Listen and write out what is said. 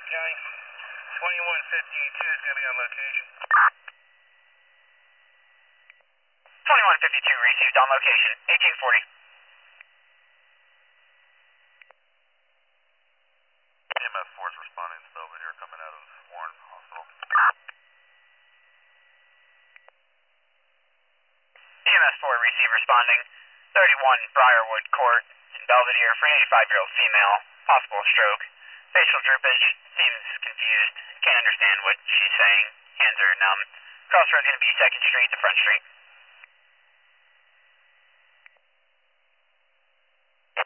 County. 2152 is going to be on location. 2152 received on location. 1840. EMS 4 is responding to Belvedere coming out of Warren Hospital. EMS 4 receive responding. 31 Briarwood Court in Belvedere for an 85-year-old female. Possible stroke. Facial droopage. Seems confused. Can't understand what she's saying. Hands are numb. Crossroads going to be 2nd Street to Front Street.